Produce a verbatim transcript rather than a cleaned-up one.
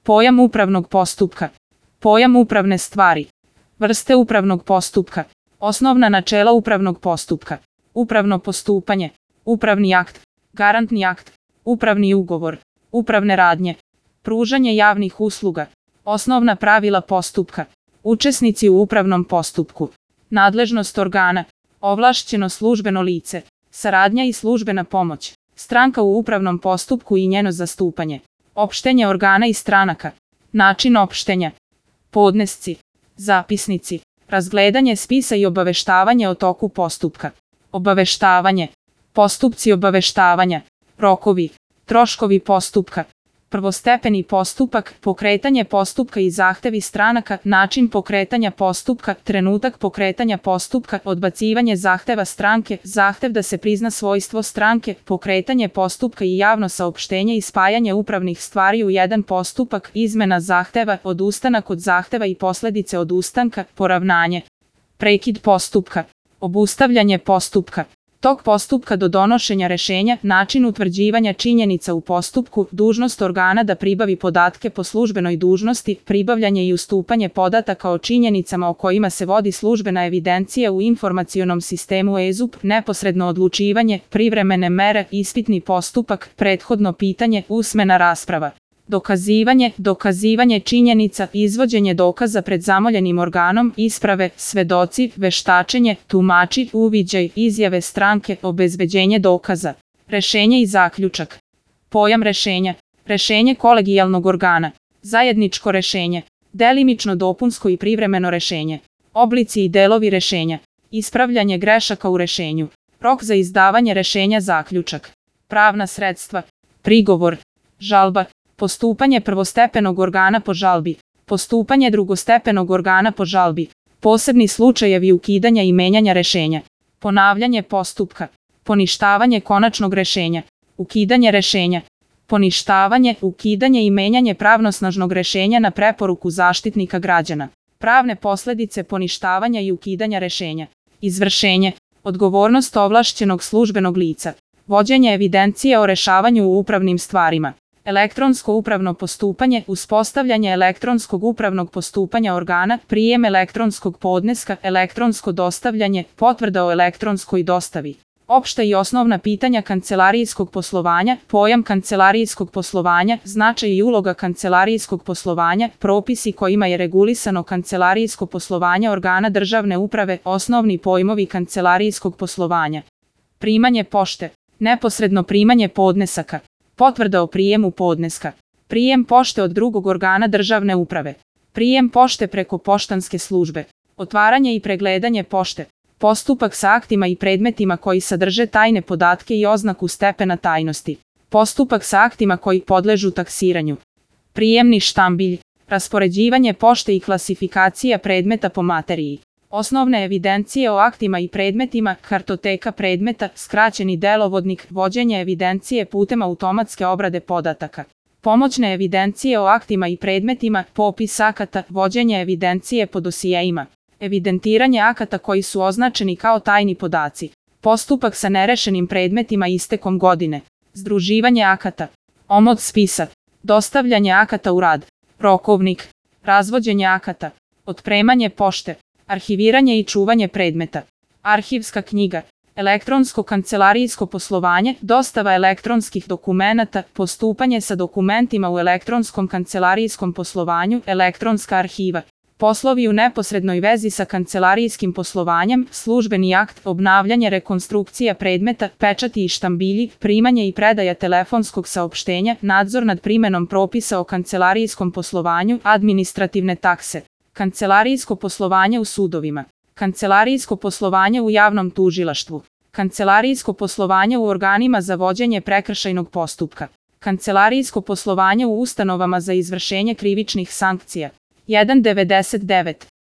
Pojam upravnog postupka. Pojam upravne stvari. Vrste upravnog postupka. Osnovna načela upravnog postupka. Upravno postupanje. Upravni akt. Garantni akt. Upravni ugovor. Upravne radnje. Pružanje javnih usluga. Osnovna pravila postupka. Učesnici u upravnom postupku. Nadležnost organa. Ovlašćeno službeno lice. Saradnja i službena pomoć. Stranka u upravnom postupku i njeno zastupanje. Opštenje organa i stranaka. Način opštenja. Podnesci. Zapisnici. Razgledanje spisa i obaveštavanje o toku postupka. Obaveštavanje. Postupci obaveštavanja. Rokovi. Troškovi postupka. Prvostepeni postupak, pokretanje postupka i zahtevi stranaka, način pokretanja postupka, trenutak pokretanja postupka, odbacivanje zahteva stranke, zahtev da se prizna svojstvo stranke, pokretanje postupka i javno saopštenje i spajanje upravnih stvari u jedan postupak, izmena zahteva, odustanak od zahteva i posledice odustanka, poravnanje. Prekid postupka. Obustavljanje postupka. Tok postupka do donošenja rešenja, način utvrđivanja činjenica u postupku, dužnost organa da pribavi podatke po službenoj dužnosti, pribavljanje i ustupanje podataka o činjenicama o kojima se vodi službena evidencija u informacionom sistemu E Z U P, neposredno odlučivanje, privremene mere, ispitni postupak, prethodno pitanje, usmena rasprava. Dokazivanje, dokazivanje činjenica, izvođenje dokaza pred zamoljenim organom, isprave, svedoci, veštačenje, tumači, uviđaj, izjave stranke, obezbeđenje dokaza. Rešenje i zaključak. Pojam rešenja. Rešenje kolegijalnog organa. Zajedničko rešenje. Delimično dopunsko i privremeno rešenje. Oblici i delovi rešenja. Ispravljanje grešaka u rešenju. Rok za izdavanje rešenja, zaključak. Pravna sredstva. Prigovor. Žalba. Postupanje prvostepenog organa po žalbi. Postupanje drugostepenog organa po žalbi. Posebni slučajevi ukidanja i menjanja rešenja. Ponavljanje postupka. Poništavanje konačnog rešenja. Ukidanje rešenja. Poništavanje, ukidanje i menjanje pravnosnažnog rešenja na preporuku Zaštitnika građana. Pravne posledice poništavanja i ukidanja rešenja. Izvršenje. Odgovornost ovlašćenog službenog lica. Vođenje evidencije o rešavanju u upravnim stvarima. Elektronsko upravno postupanje, uspostavljanje elektronskog upravnog postupanja organa, prijem elektronskog podneska, elektronsko dostavljanje, potvrda o elektronskoj dostavi. Opšta i osnovna pitanja kancelarijskog poslovanja, pojam kancelarijskog poslovanja, značaj i uloga kancelarijskog poslovanja, propisi kojima je regulisano kancelarijsko poslovanje organa državne uprave, osnovni pojmovi kancelarijskog poslovanja. Primanje pošte, neposredno primanje podnesaka. Potvrda o prijemu podneska. Prijem pošte od drugog organa državne uprave. Prijem pošte preko poštanske službe. Otvaranje i pregledanje pošte. Postupak sa aktima i predmetima koji sadrže tajne podatke i oznaku stepena tajnosti. Postupak sa aktima koji podležu taksiranju. Prijemni štambilj. Raspoređivanje pošte i klasifikacija predmeta po materiji. Osnovne evidencije o aktima i predmetima, kartoteka predmeta, skraćeni delovodnik, vođenje evidencije putem automatske obrade podataka. Pomoćne evidencije o aktima i predmetima, popis akata, vođenje evidencije po dosijeima. Evidentiranje akata koji su označeni kao tajni podaci. Postupak sa nerešenim predmetima istekom godine. Združivanje akata. Omot spisa. Dostavljanje akata u rad. Rokovnik. Razvođenje akata. Otpremanje pošte. Arhiviranje i čuvanje predmeta. Arhivska knjiga. Elektronsko kancelarijsko poslovanje, dostava elektronskih dokumenata, postupanje sa dokumentima u elektronskom kancelarijskom poslovanju, elektronska arhiva. Poslovi u neposrednoj vezi sa kancelarijskim poslovanjem, službeni akt, obnavljanje rekonstrukcija predmeta, pečati i štambilji, primanje i predaja telefonskog saopštenja, nadzor nad primenom propisa o kancelarijskom poslovanju, administrativne takse. Kancelarijsko poslovanje u sudovima. Kancelarijsko poslovanje u javnom tužilaštvu. Kancelarijsko poslovanje u organima za vođenje prekršajnog postupka. Kancelarijsko poslovanje u ustanovama za izvršenje krivičnih sankcija. jedan devedeset devet